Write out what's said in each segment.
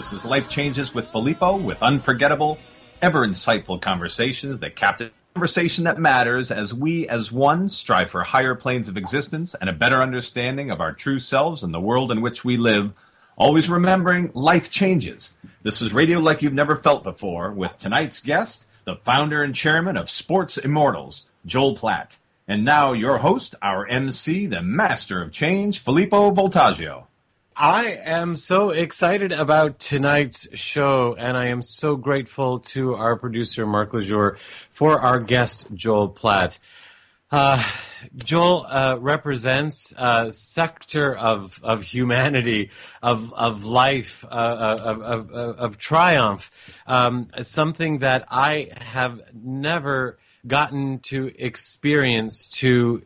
This is Life Changes with Filippo, with unforgettable, ever insightful conversations that captivate. Conversation that matters as we, as one, strive for higher planes of existence and a better understanding of our true selves and the world in which we live, always remembering life changes. This is radio like you've never felt before, with tonight's guest, the founder and chairman of Sports Immortals, Joel Platt. And now your host, our MC, the master of change, Filippo Voltaggio. I am so excited about tonight's show, and I am so grateful to our producer, Mark Lejour, for our guest, Joel Platt. Joel represents a sector of humanity, of life, of triumph, something that I have never gotten to experience to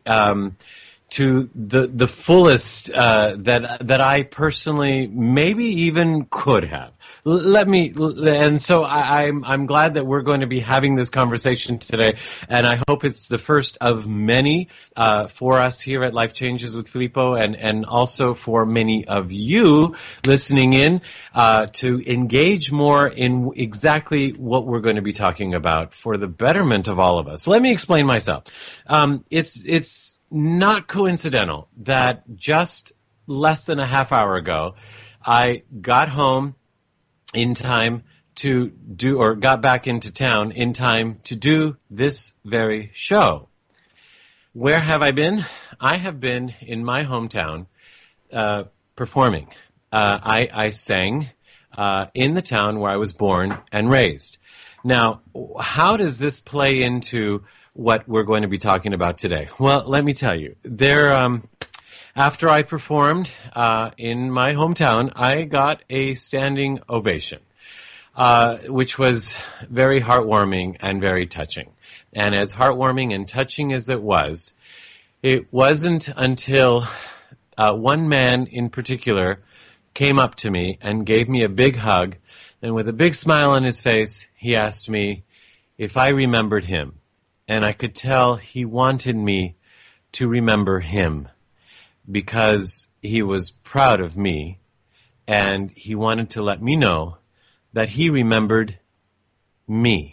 the fullest that I personally maybe even could have. And so I'm glad that we're going to be having this conversation today, and I hope it's the first of many for us here at Life Changes with Filippo, and also for many of you listening in to engage more in exactly what we're going to be talking about for the betterment of all of us. Let me explain myself. It's not coincidental that just less than a half hour ago, I got home in time to do, or got back into town in time to do this very show. Where have I been? I have been in my hometown performing. I sang in the town where I was born and raised. Now, how does this play into what we're going to be talking about today? Well, let me tell you. After I performed in my hometown, I got a standing ovation, which was very heartwarming and very touching. And as heartwarming and touching as it wasn't until one man in particular came up to me and gave me a big hug, and with a big smile on his face, he asked me if I remembered him. And I could tell he wanted me to remember him because he was proud of me, and he wanted to let me know that he remembered me.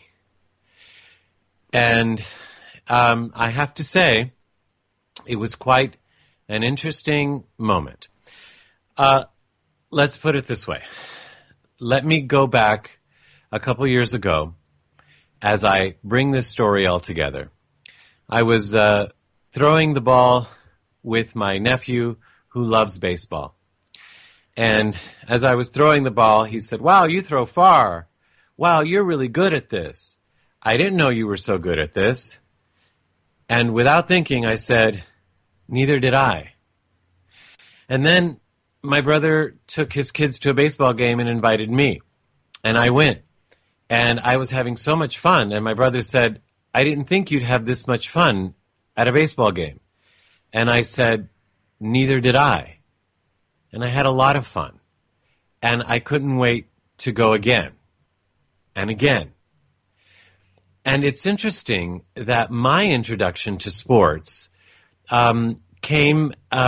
And I have to say, it was quite an interesting moment. Let's put it this way. Let me go back a couple years ago. As I bring this story all together, I was throwing the ball with my nephew who loves baseball. And as I was throwing the ball, he said, "Wow, you throw far. Wow, you're really good at this. I didn't know you were so good at this." And without thinking, I said, "Neither did I." And then my brother took his kids to a baseball game and invited me. And I went. And I was having so much fun, and my brother said, "I didn't think you'd have this much fun at a baseball game." And I said, "Neither did I." And I had a lot of fun. And I couldn't wait to go again and again. And it's interesting that my introduction to sports came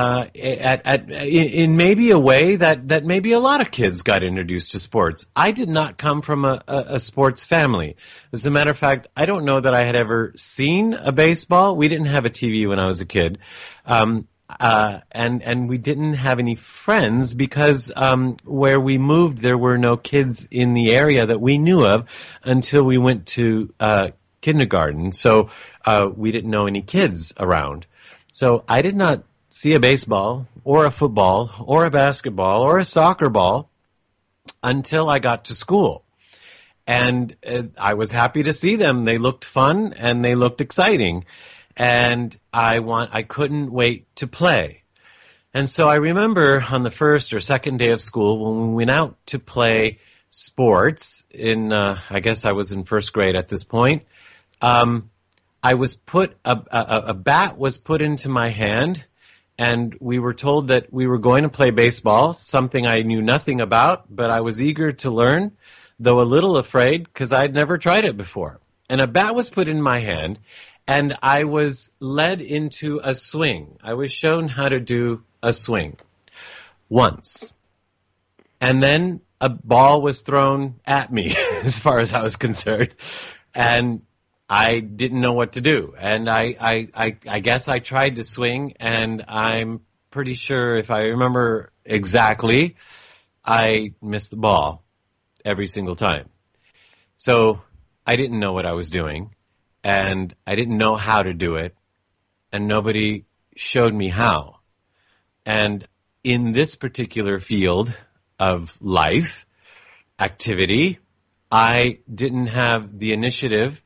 in maybe a way that maybe a lot of kids got introduced to sports. I did not come from a sports family. As a matter of fact, I don't know that I had ever seen a baseball. We didn't have a TV when I was a kid. And we didn't have any friends because where we moved, there were no kids in the area that we knew of until we went to kindergarten. So we didn't know any kids around. So I did not see a baseball or a football or a basketball or a soccer ball until I got to school. And I was happy to see them. They looked fun and they looked exciting. And I couldn't wait to play. And so I remember on the first or second day of school when we went out to play sports I guess I was in first grade at this point, I was put a bat was put into my hand, and we were told that we were going to play baseball, something I knew nothing about, but I was eager to learn, though a little afraid because I'd never tried it before. And a bat was put in my hand, and I was led into a swing. I was shown how to do a swing once. And then a ball was thrown at me as far as I was concerned. And I didn't know what to do. And I guess I tried to swing, and I'm pretty sure, if I remember exactly, I missed the ball every single time. So I didn't know what I was doing, and I didn't know how to do it, and nobody showed me how. And in this particular field of life, activity, I didn't have the initiative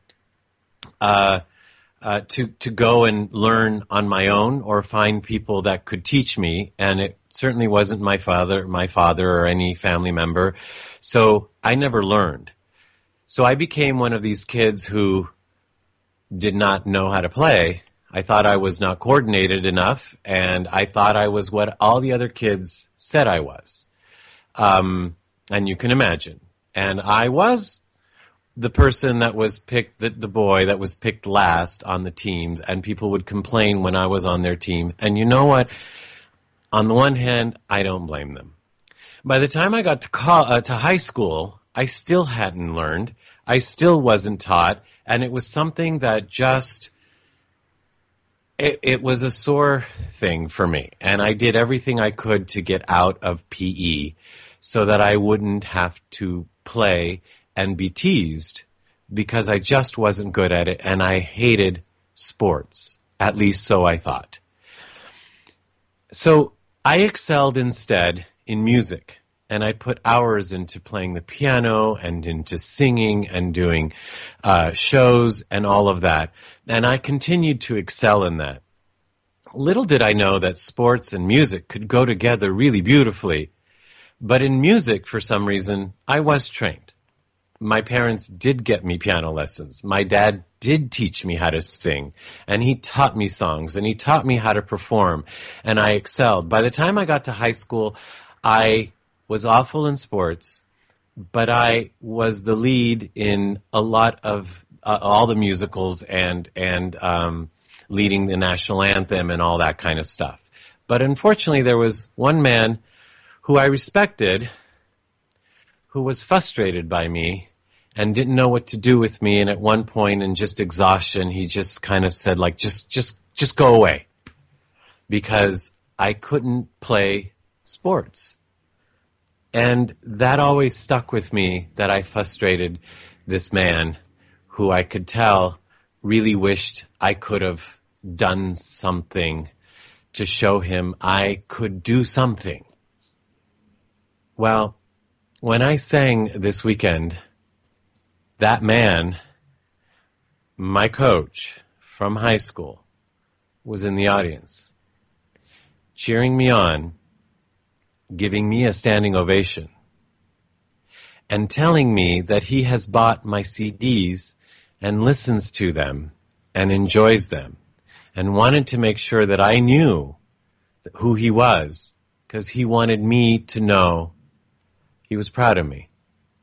to go and learn on my own or find people that could teach me, and it certainly wasn't my father or any family member. So I never learned. So I became one of these kids who did not know how to play. I thought I was not coordinated enough, and I thought I was what all the other kids said I was. And you can imagine. And I was the person that was picked, the boy that was picked last on the teams, and people would complain when I was on their team. And you know what? On the one hand, I don't blame them. By the time I got to high school, I still hadn't learned. I still wasn't taught, and it was something that just, it was a sore thing for me. And I did everything I could to get out of PE so that I wouldn't have to play and be teased, because I just wasn't good at it, and I hated sports, at least so I thought. So I excelled instead in music, and I put hours into playing the piano and into singing and doing shows and all of that, and I continued to excel in that. Little did I know that sports and music could go together really beautifully, but in music, for some reason, I was trained. My parents did get me piano lessons. My dad did teach me how to sing, and he taught me songs, and he taught me how to perform, and I excelled. By the time I got to high school, I was awful in sports, but I was the lead in a lot of all the musicals and leading the national anthem and all that kind of stuff. But unfortunately, there was one man who I respected who was frustrated by me and didn't know what to do with me. And at one point, in just exhaustion, he just kind of said, like, just go away, because I couldn't play sports. And that always stuck with me, that I frustrated this man who I could tell really wished I could have done something to show him I could do something. Well, when I sang this weekend, that man, my coach from high school, was in the audience, cheering me on, giving me a standing ovation, and telling me that he has bought my CDs and listens to them and enjoys them, and wanted to make sure that I knew who he was, because he wanted me to know he was proud of me.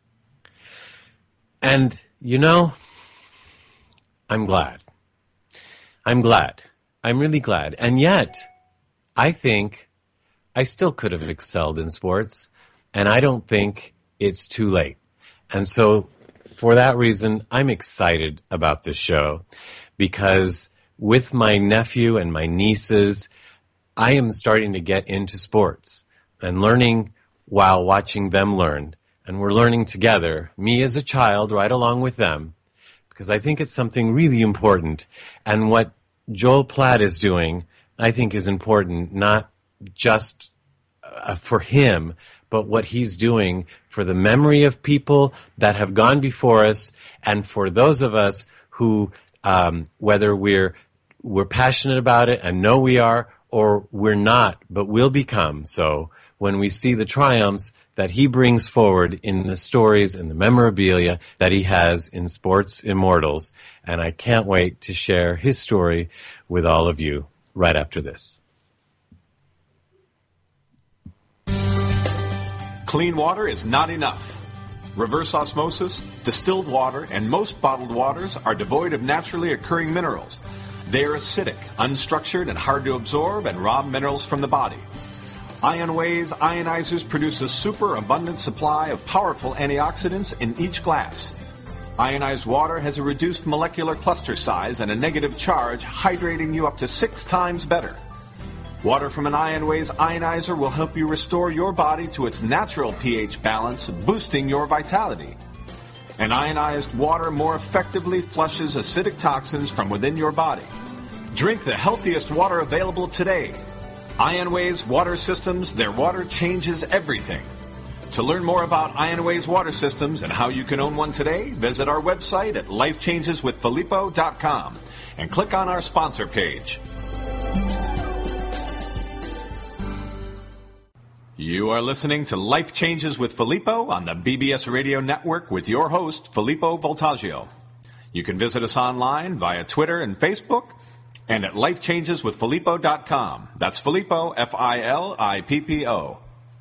And, you know, I'm glad. I'm glad. I'm really glad. And yet, I think I still could have excelled in sports, and I don't think it's too late. And so, for that reason, I'm excited about this show, because with my nephew and my nieces, I am starting to get into sports and learning while watching them learn. And we're learning together, me as a child, right along with them, because I think it's something really important. And what Joel Platt is doing, I think, is important, not just for him, but what he's doing for the memory of people that have gone before us, and for those of us who, whether we're passionate about it and know we are, or we're not, but will become so when we see the triumphs that he brings forward in the stories and the memorabilia that he has in Sports Immortals. And I can't wait to share his story with all of you right after this. Clean water is not enough. Reverse osmosis, distilled water, and most bottled waters are devoid of naturally occurring minerals. They are acidic, unstructured, and hard to absorb, and rob minerals from the body. IonWay's ionizers produce a super abundant supply of powerful antioxidants in each glass. Ionized water has a reduced molecular cluster size and a negative charge, hydrating you up to 6 times better. Water from an IonWay's ionizer will help you restore your body to its natural pH balance, boosting your vitality. And ionized water more effectively flushes acidic toxins from within your body. Drink the healthiest water available today. IonWay's water systems, their water changes everything. To learn more about IonWay's water systems and how you can own one today, visit our website at lifechangeswithfilippo.com and click on our sponsor page. You are listening to Life Changes with Filippo on the BBS Radio Network with your host, Filippo Voltaggio. You can visit us online via Twitter and Facebook and at lifechangeswithfilippo.com. That's Filippo, Filippo.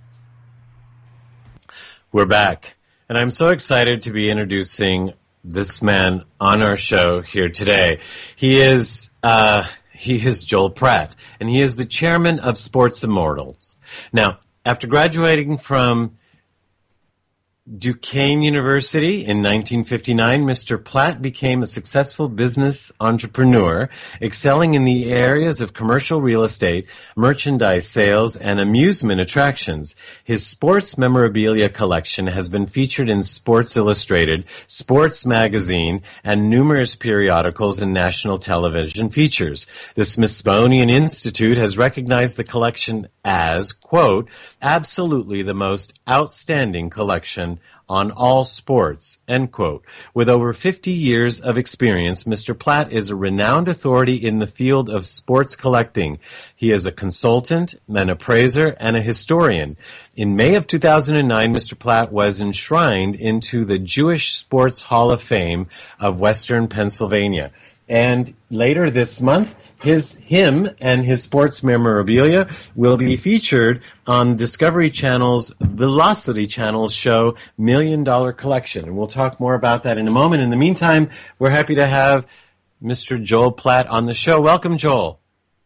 We're back, and I'm so excited to be introducing this man on our show here today. He is Joel Pratt, and he is the chairman of Sports Immortals. Now, after graduating from Duquesne University in 1959, Mr. Platt became a successful business entrepreneur, excelling in the areas of commercial real estate, merchandise sales, and amusement attractions. His sports memorabilia collection has been featured in Sports Illustrated, Sports Magazine, and numerous periodicals and national television features. The Smithsonian Institute has recognized the collection as, quote, absolutely the most outstanding collection on all sports, end quote. With over 50 years of experience, Mr. Platt is a renowned authority in the field of sports collecting. He is a consultant, an appraiser, and a historian. In May of 2009, Mr. Platt was enshrined into the Jewish Sports Hall of Fame of Western Pennsylvania. And later this month, him and his sports memorabilia will be featured on Discovery Channel's Velocity Channel's show $1 Million Collection. And we'll talk more about that in a moment. In the meantime, we're happy to have Mr. Joel Platt on the show. Welcome, Joel.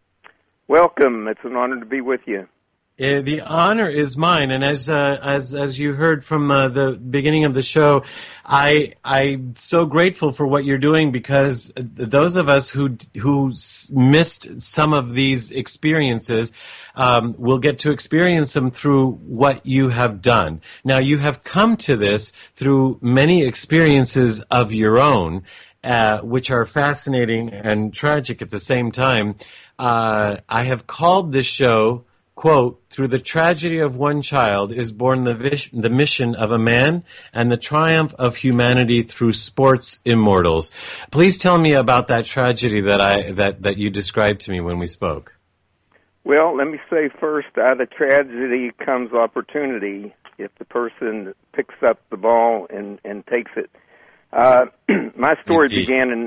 Welcome. It's an honor to be with you. The honor is mine, and as you heard from the beginning of the show, I'm so grateful for what you're doing, because those of us who missed some of these experiences will get to experience them through what you have done. Now, you have come to this through many experiences of your own, which are fascinating and tragic at the same time. I have called this show, quote, through the tragedy of one child is born the mission of a man and the triumph of humanity through sports immortals. Please tell me about that tragedy that you described to me when we spoke. Well, let me say first, out of tragedy comes opportunity if the person picks up the ball and takes it. My story Indeed. began in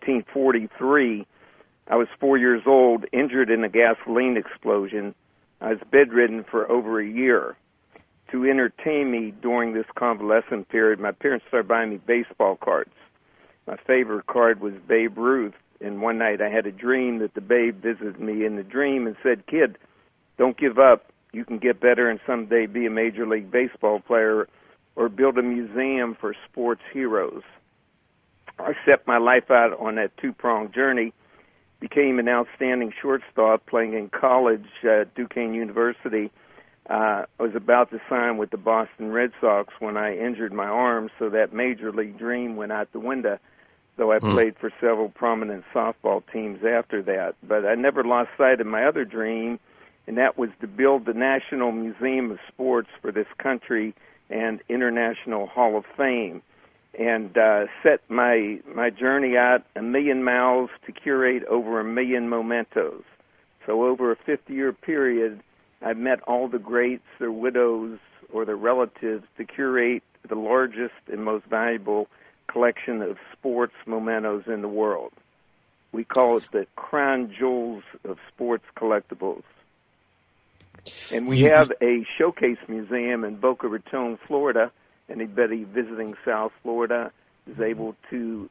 1943. I was 4 years old, injured in a gasoline explosion. I was bedridden for over a year. To entertain me during this convalescent period, my parents started buying me baseball cards. My favorite card was Babe Ruth, and one night I had a dream that the Babe visited me in the dream and said, "Kid, don't give up. You can get better and someday be a Major League Baseball player or build a museum for sports heroes." I set my life out on that two-pronged journey. Became an outstanding shortstop playing in college at Duquesne University. I was about to sign with the Boston Red Sox when I injured my arm, so that major league dream went out the window, though I played for several prominent softball teams after that. But I never lost sight of my other dream, and that was to build the National Museum of Sports for this country and International Hall of Fame, and set my journey out 1 million miles to curate over 1 million mementos. So over a 50-year period, I've met all the greats, their widows, or their relatives to curate the largest and most valuable collection of sports mementos in the world. We call it the crown jewels of sports collectibles. And we have a showcase museum in Boca Raton, Florida. Anybody visiting South Florida is able to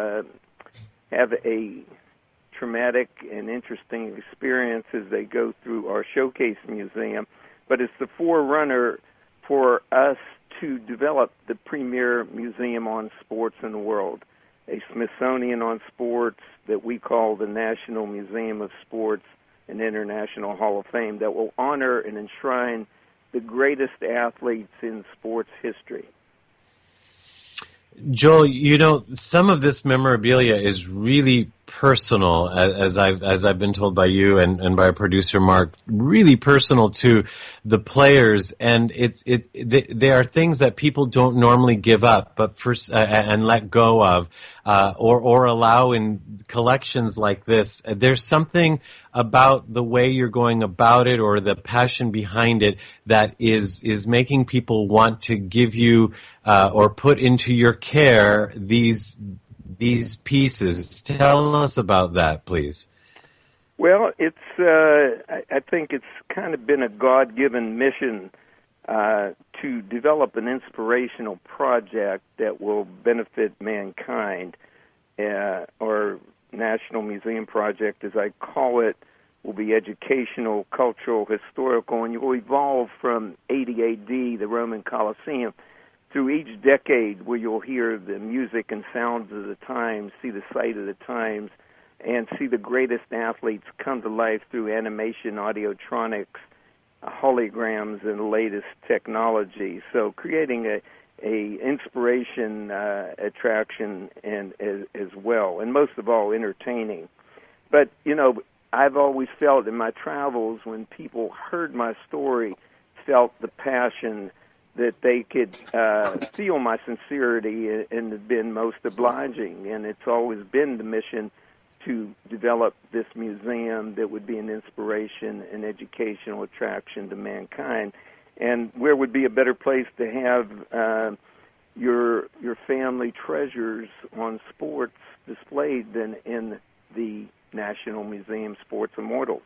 have a traumatic and interesting experience as they go through our showcase museum. but it's the forerunner for us to develop the premier museum on sports in the world, a Smithsonian on sports that we call the National Museum of Sports and International Hall of Fame that will honor and enshrine the greatest athletes in sports history. Joel, some of this memorabilia is really personal, as I've been told by you and by producer Mark, really personal to the players, and they are things that people don't normally give up, but and let go of, or allow in collections like this. There's something about the way you're going about it, or the passion behind it, that is making people want to give you or put into your care these pieces. Tell us about that, please. Well, it's I think it's kind of been a God-given mission to develop an inspirational project that will benefit mankind. Our National Museum Project, as I call it, will be educational, cultural, historical, and you will evolve from 80 AD, the Roman Colosseum, through each decade, where you'll hear the music and sounds of the times, see the sight of the times, and see the greatest athletes come to life through animation, audiotronics, holograms, and the latest technology. So creating a inspiration attraction and as well, and most of all, entertaining. But, I've always felt in my travels, when people heard my story, felt the passion, that they could feel my sincerity and have been most obliging. And it's always been the mission to develop this museum that would be an inspiration and educational attraction to mankind. And where would be a better place to have your family treasures on sports displayed than in the National Museum Sports Immortals?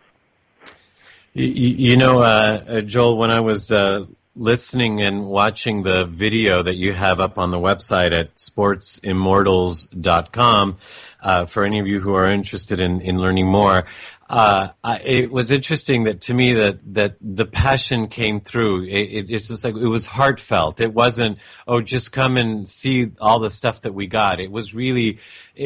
Joel, when I was listening and watching the video that you have up on the website at sportsimmortals.com, for any of you who are interested in learning more, it was interesting that to me that the passion came through. It's just like, it was heartfelt. It wasn't, just come and see all the stuff that we got. It was really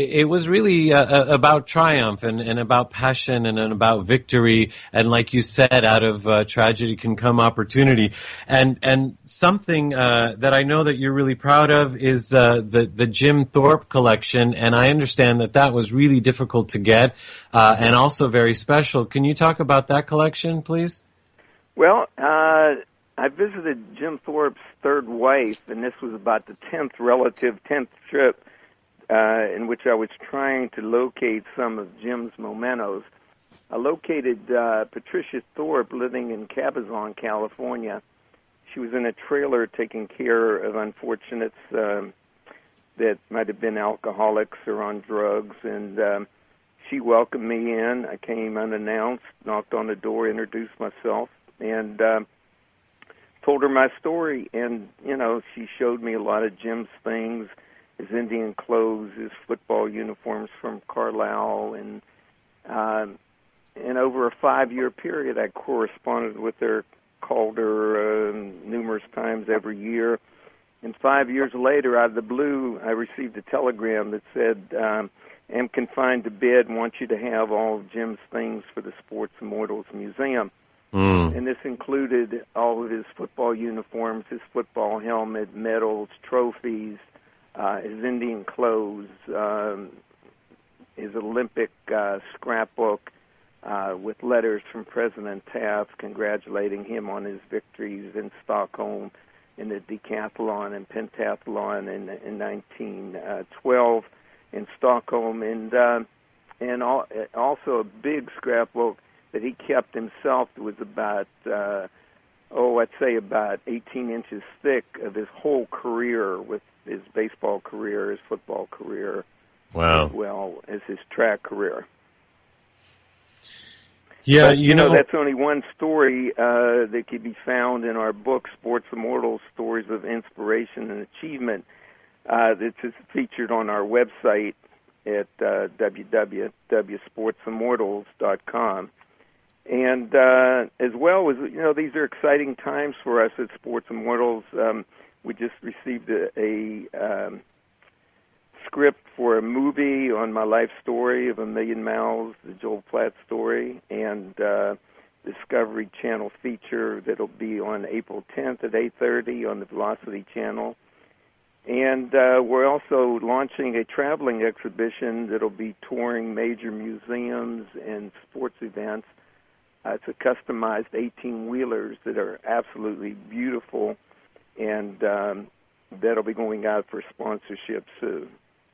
about triumph and about passion and about victory. And like you said, out of tragedy can come opportunity. And something that I know that you're really proud of is the Jim Thorpe collection. And I understand that was really difficult to get, and also very special. Can you talk about that collection, please? Well, I visited Jim Thorpe's third wife, and this was about the 10th trip, in which I was trying to locate some of Jim's mementos. I located Patricia Thorpe living in Cabazon, California. She was in a trailer taking care of unfortunates that might have been alcoholics or on drugs, and she welcomed me in. I came unannounced, knocked on the door, introduced myself, and told her my story. And, she showed me a lot of Jim's things, his Indian clothes, his football uniforms from Carlisle. And over a 5-year period, I corresponded with her, called her numerous times every year. And 5 years later, out of the blue, I received a telegram that said, am confined to bed, want you to have all of Jim's things for the Sports Immortals Museum. And this included all of his football uniforms, his football helmet, medals, trophies, his Indian clothes, his Olympic scrapbook with letters from President Taft congratulating him on his victories in Stockholm, in the decathlon and pentathlon in 1912 in Stockholm, and also a big scrapbook that he kept himself. It was about, I'd say about 18 inches thick, of his whole career, with his baseball career, his football career, wow, as well as his track career. Yeah, but, that's only one story that can be found in our book, Sports Immortals, Stories of Inspiration and Achievement. This is featured on our website at www.sportsimmortals.com. And as well as, these are exciting times for us at Sports Immortals. We just received a script for a movie on my life story of A Million Mouths, the Joel Platt story, and Discovery Channel feature that'll be on April 10th at 8:30 on the Velocity Channel. And we're also launching a traveling exhibition that'll be touring major museums and sports events. It's a customized 18-wheelers that are absolutely beautiful, and that'll be going out for sponsorship soon.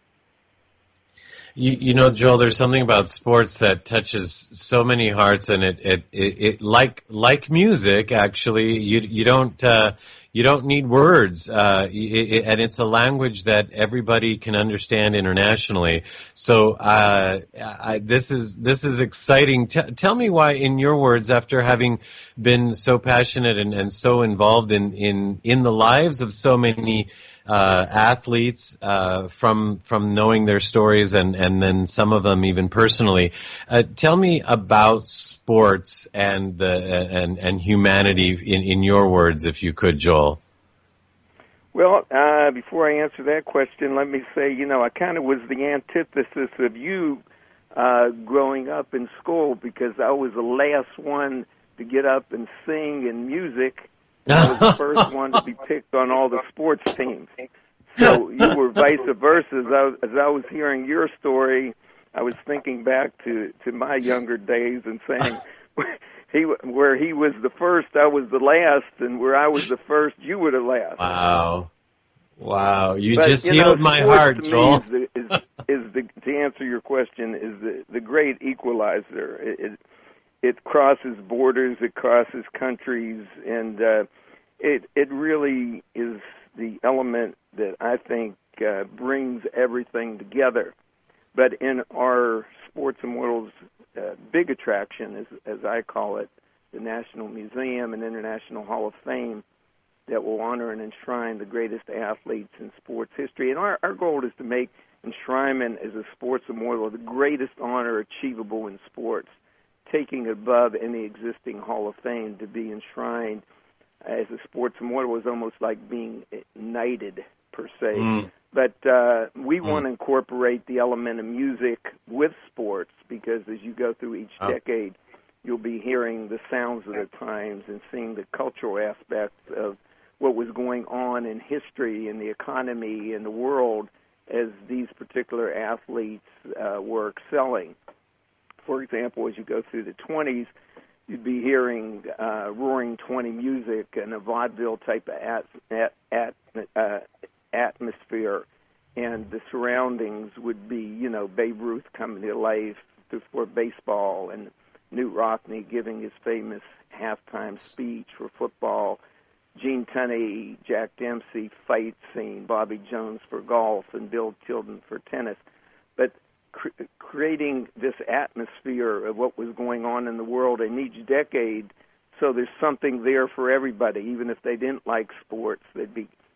Joel, there's something about sports that touches so many hearts, and it like music. Actually, you don't need words, and it's a language that everybody can understand internationally. So this is exciting. Tell me why, in your words, after having been so passionate and so involved in the lives of so many athletes, from knowing their stories and then some of them even personally. Tell me about sports and humanity in your words, if you could, Joel. Well, before I answer that question, let me say, I kind of was the antithesis of you growing up in school, because I was the last one to get up and sing in music. I was the first one to be picked on all the sports teams. So you were vice versa. As I was hearing your story, I was thinking back to my younger days and saying, where he was the first, I was the last, and where I was the first, you were the last. Wow! You just healed my heart, Joel. To answer your question, is the great equalizer. It crosses borders, it crosses countries, and it really is the element that I think brings everything together. But in our Sports Immortals big attraction, as I call it, the National Museum and International Hall of Fame, that will honor and enshrine the greatest athletes in sports history. And our goal is to make enshrinement as a sports immortal the greatest honor achievable in sports, taking above any existing Hall of Fame. To be enshrined as a sports immortal is almost like being knighted, per se. But we want to incorporate the element of music with sports, because as you go through each decade, you'll be hearing the sounds of the times and seeing the cultural aspects of what was going on in history and the economy and the world as these particular athletes were excelling. For example, as you go through the 20s, you'd be hearing Roaring 20 music and a vaudeville type of atmosphere, and the surroundings would be, Babe Ruth coming to life for baseball, and Newt Rockne giving his famous halftime speech for football, Gene Tunney, Jack Dempsey fight scene, Bobby Jones for golf, and Bill Tilden for tennis. But creating this atmosphere of what was going on in the world in each decade, so there's something there for everybody. Even if they didn't like sports, they'd be